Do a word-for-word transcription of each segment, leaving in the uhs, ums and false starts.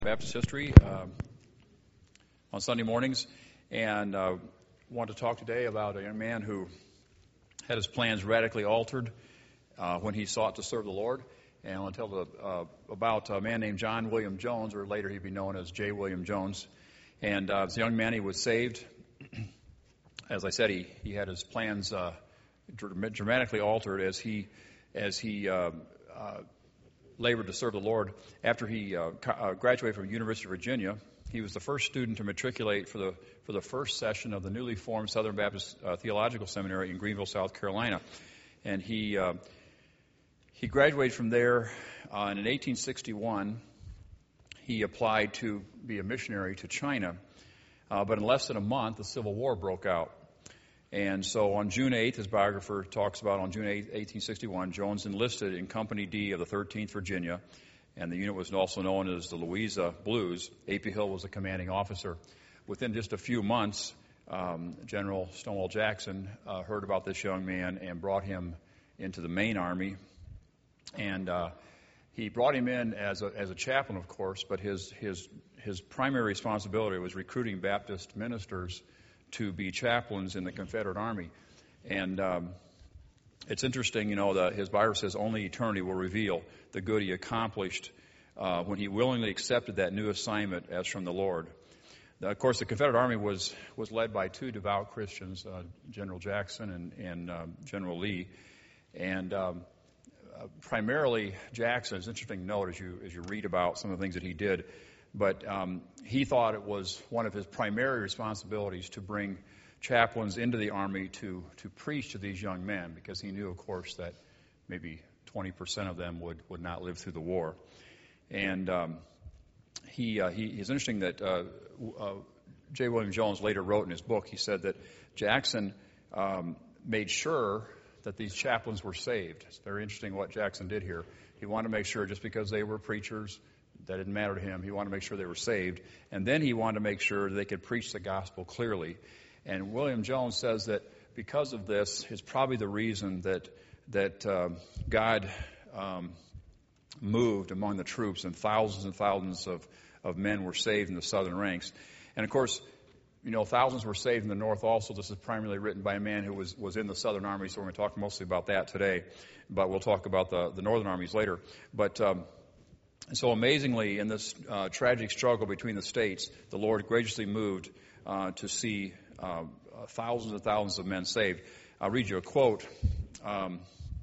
Baptist history um, on Sunday mornings, and uh, want to talk today about a young man who had his plans radically altered uh, when he sought to serve the Lord. And I want to tell the, uh, about a man named John William Jones, or later he'd be known as J. William Jones. And uh, as a young man, he was saved. As I said, he, he had his plans uh, dramatically altered as he as he uh, uh, labored to serve the Lord. After he uh, uh, graduated from University of Virginia, he was the first student to matriculate for the for the first session of the newly formed Southern Baptist uh, Theological Seminary in Greenville, South Carolina. And he uh, he graduated from there, uh, and in eighteen sixty-one, he applied to be a missionary to China. Uh, but in less than a month, the Civil War broke out. And so on June eighth, his biographer talks about on June eighth, eighteen sixty-one, Jones enlisted in Company D of the thirteenth Virginia, and the unit was also known as the Louisa Blues. A P Hill was the commanding officer. Within just a few months, um, General Stonewall Jackson uh, heard about this young man and brought him into the main army. And uh, he brought him in as a, as a chaplain, of course, but his, his, his primary responsibility was recruiting Baptist ministers to be chaplains in the Confederate Army. And um, it's interesting, you know, that his biographer says only eternity will reveal the good he accomplished uh, when he willingly accepted that new assignment as from the Lord. Now, of course, the Confederate Army was was led by two devout Christians, uh, General Jackson and, and uh, General Lee. And um, uh, primarily Jackson, it's an interesting note as you, as you read about some of the things that he did. But um, he thought it was one of his primary responsibilities to bring chaplains into the Army to, to preach to these young men, because he knew, of course, that maybe twenty percent of them would, would not live through the war. And um, he, uh, he it's interesting that uh, uh, J. William Jones later wrote in his book, he said that Jackson um, made sure that these chaplains were saved. It's very interesting what Jackson did here. He wanted to make sure, just because they were preachers, that didn't matter to him. He wanted to make sure they were saved. And then he wanted to make sure they could preach the gospel clearly. And William Jones says that because of this is probably the reason that that uh, God um, moved among the troops, and thousands and thousands of, of men were saved in the southern ranks. And of course, you know, thousands were saved in the north also. This is primarily written by a man who was, was in the southern army, so we're going to talk mostly about that today. But we'll talk about the, the northern armies later. But um, And so amazingly, in this uh, tragic struggle between the states, the Lord graciously moved uh, to see uh, thousands and thousands of men saved. I'll read you a quote um,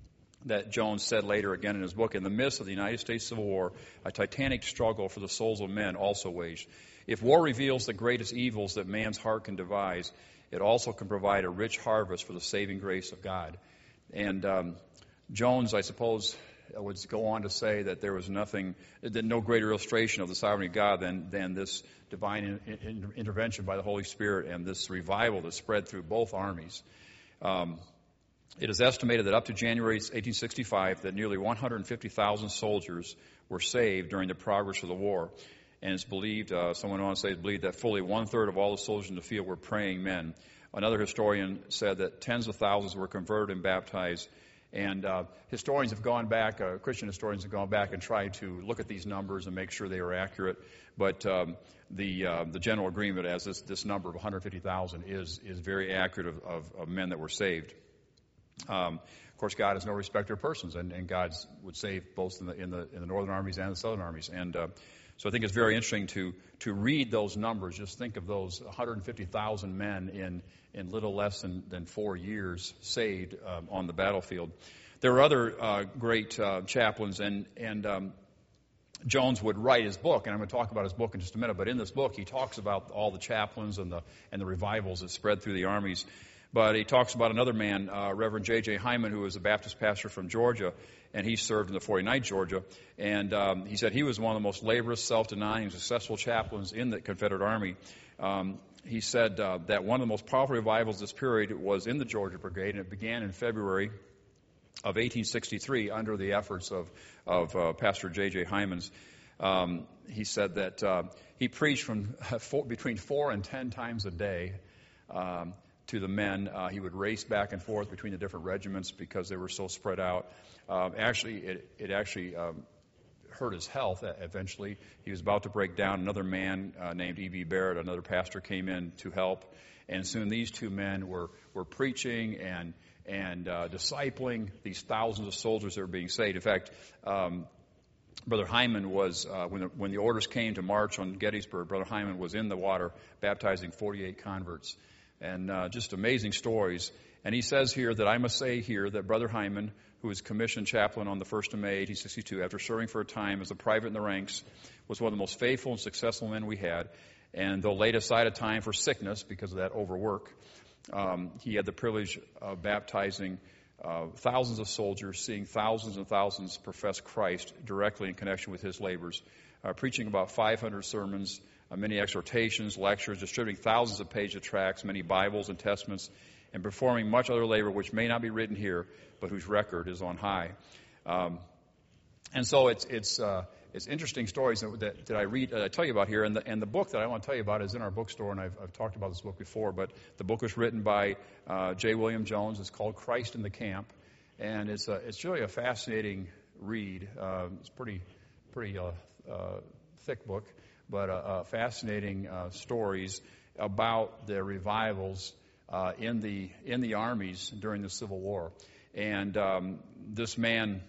that Jones said later again in his book. In the midst of the United States Civil War, a titanic struggle for the souls of men also waged. If war reveals the greatest evils that man's heart can devise, it also can provide a rich harvest for the saving grace of God. And um, Jones, I suppose, would go on to say that there was nothing, that no greater illustration of the sovereignty of God than, than this divine in, in, intervention by the Holy Spirit and this revival that spread through both armies. Um, it is estimated that up to January eighteen sixty-five, that nearly one hundred fifty thousand soldiers were saved during the progress of the war. And it's believed, uh, someone wants to say, it's believed that fully one-third of all the soldiers in the field were praying men. Another historian said that tens of thousands were converted and baptized. And uh, historians have gone back, uh, Christian historians have gone back and tried to look at these numbers and make sure they are accurate. But um, the uh, the general agreement as this, this number of one hundred fifty thousand is is very accurate of, of, of men that were saved. Um, of course, God is no respecter of persons, and, and God would save both in the in the in the northern armies and the southern armies. And uh, so I think it's very interesting to to read those numbers. Just think of those one hundred fifty thousand men in in little less than, than four years saved um, on the battlefield. There were other uh, great uh, chaplains, and, and um, Jones would write his book, and I'm going to talk about his book in just a minute, but in this book he talks about all the chaplains and the and the revivals that spread through the armies. But he talks about another man, uh, Reverend J J Hyman, who was a Baptist pastor from Georgia, and he served in the forty-ninth Georgia. And um, he said he was one of the most laborious, self-denying, successful chaplains in the Confederate Army. Um, he said uh, that one of the most powerful revivals this period was in the Georgia Brigade, and it began in February of eighteen sixty-three under the efforts of, of uh, Pastor J J Hyman's. Um, he said that uh, he preached from four, between four and ten times a day. Um, to the men. Uh, he would race back and forth between the different regiments because they were so spread out. Uh, actually, it, it actually um, hurt his health eventually. He was about to break down. Another man uh, named E B. Barrett, another pastor, came in to help. And soon these two men were, were preaching and, and uh, discipling these thousands of soldiers that were being saved. In fact, um, Brother Hyman was, uh, when, the, when the orders came to march on Gettysburg, Brother Hyman was in the water baptizing forty-eight converts. And uh, just amazing stories. And he says here that I must say here that Brother Hyman, who was commissioned chaplain on the first of May, eighteen sixty-two, after serving for a time as a private in the ranks, was one of the most faithful and successful men we had. And though laid aside a time for sickness because of that overwork, um, he had the privilege of baptizing uh, thousands of soldiers, seeing thousands and thousands profess Christ directly in connection with his labors, uh, preaching about five hundred sermons, uh, many exhortations, lectures, distributing thousands of pages of tracts, many Bibles and Testaments, and performing much other labor which may not be written here, but whose record is on high. Um, and so it's it's uh, it's interesting stories that, that, that I read, that I tell you about here, and the, and the book that I want to tell you about is in our bookstore, and I've, I've talked about this book before, but the book was written by uh, J. William Jones. It's called Christ in the Camp, and it's a, it's really a fascinating read. Uh, it's pretty pretty uh, uh, thick book, but uh, uh, fascinating uh, stories about the revivals uh, in the in the armies during the Civil War, and um, this man.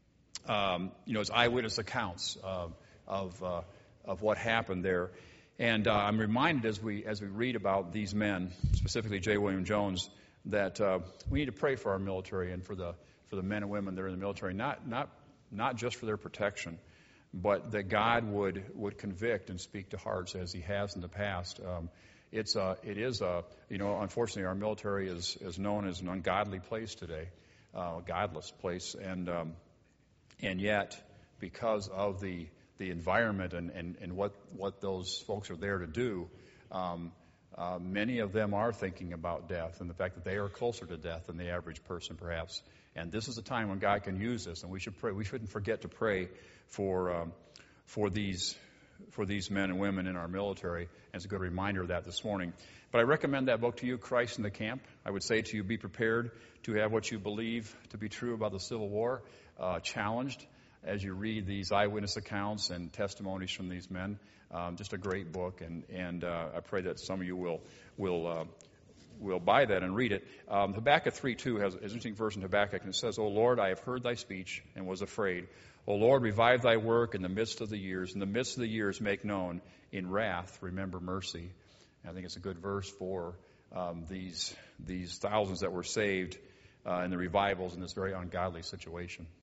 Um, you know, it's eyewitness accounts uh, of uh, of what happened there, and uh, I'm reminded as we as we read about these men, specifically J. William Jones, that uh, we need to pray for our military and for the for the men and women that are in the military, not not not just for their protection, but that God would would convict and speak to hearts as He has in the past. Um, it's uh, it is a you know, unfortunately, our military is is known as an ungodly place today, uh, a godless place, and um, And yet, because of the the environment and, and, and what, what those folks are there to do, um, uh, many of them are thinking about death and the fact that they are closer to death than the average person, perhaps. And this is a time when God can use this, and we should pray. We shouldn't forget to pray for um, for these for these men and women in our military. And it's a good reminder of that this morning. But I recommend that book to you, Christ in the Camp. I would say to you, be prepared to have what you believe to be true about the Civil War uh, challenged as you read these eyewitness accounts and testimonies from these men. Um, just a great book, and and uh, I pray that some of you will will uh, will buy that and read it. Um, Habakkuk three two has an interesting verse in Habakkuk, and it says, "O Lord, I have heard thy speech and was afraid. O Lord, revive thy work in the midst of the years. In the midst of the years make known. In wrath remember mercy." And I think it's a good verse for um, these these thousands that were saved uh, in the revivals in this very ungodly situation.